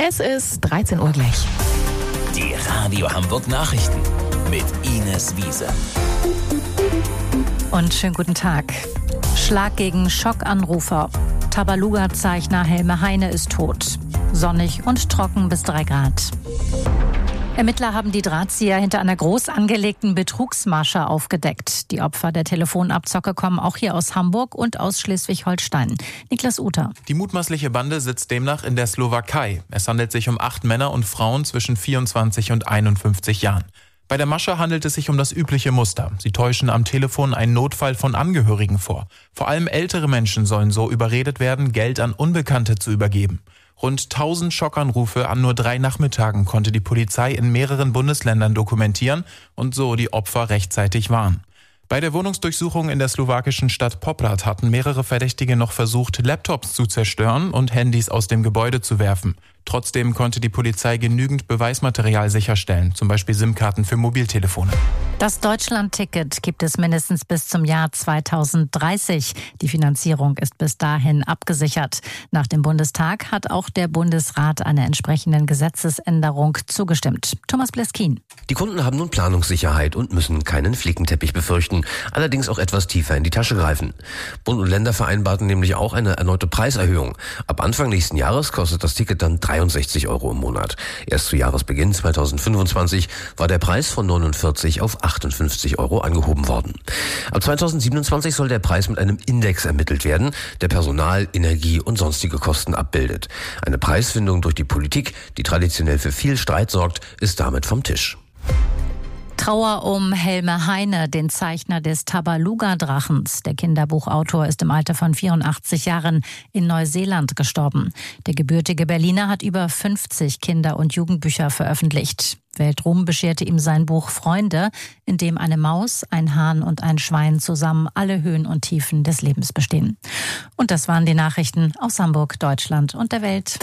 Es ist 13 Uhr gleich. Die Radio Hamburg Nachrichten mit Ines Wiese. Und schönen guten Tag. Schlag gegen Schockanrufer. Tabaluga-Zeichner Helme Heine ist tot. Sonnig und trocken bis 3 Grad. Ermittler haben die Drahtzieher hinter einer groß angelegten Betrugsmasche aufgedeckt. Die Opfer der Telefonabzocke kommen auch hier aus Hamburg und aus Schleswig-Holstein. Niklas Uter. Die mutmaßliche Bande sitzt demnach in der Slowakei. Es handelt sich um 8 Männer und Frauen zwischen 24 und 51 Jahren. Bei der Masche handelt es sich um das übliche Muster. Sie täuschen am Telefon einen Notfall von Angehörigen vor. Vor allem ältere Menschen sollen so überredet werden, Geld an Unbekannte zu übergeben. Rund 1000 Schockanrufe an nur 3 Nachmittagen konnte die Polizei in mehreren Bundesländern dokumentieren und so die Opfer rechtzeitig warnen. Bei der Wohnungsdurchsuchung in der slowakischen Stadt Poprad hatten mehrere Verdächtige noch versucht, Laptops zu zerstören und Handys aus dem Gebäude zu werfen. Trotzdem konnte die Polizei genügend Beweismaterial sicherstellen, zum Beispiel SIM-Karten für Mobiltelefone. Das Deutschland-Ticket gibt es mindestens bis zum Jahr 2030. Die Finanzierung ist bis dahin abgesichert. Nach dem Bundestag hat auch der Bundesrat einer entsprechenden Gesetzesänderung zugestimmt. Thomas Bleskin. Die Kunden haben nun Planungssicherheit und müssen keinen Flickenteppich befürchten, allerdings auch etwas tiefer in die Tasche greifen. Bund und Länder vereinbarten nämlich auch eine erneute Preiserhöhung. Ab Anfang nächsten Jahres kostet das Ticket dann 63 € im Monat. Erst zu Jahresbeginn 2025 war der Preis von 49 auf 58 € angehoben worden. Ab 2027 soll der Preis mit einem Index ermittelt werden, der Personal, Energie und sonstige Kosten abbildet. Eine Preisfindung durch die Politik, die traditionell für viel Streit sorgt, ist damit vom Tisch. Trauer um Helme Heine, den Zeichner des Tabaluga-Drachens. Der Kinderbuchautor ist im Alter von 84 Jahren in Neuseeland gestorben. Der gebürtige Berliner hat über 50 Kinder- und Jugendbücher veröffentlicht. Weltruhm bescherte ihm sein Buch Freunde, in dem eine Maus, ein Hahn und ein Schwein zusammen alle Höhen und Tiefen des Lebens bestehen. Und das waren die Nachrichten aus Hamburg, Deutschland und der Welt.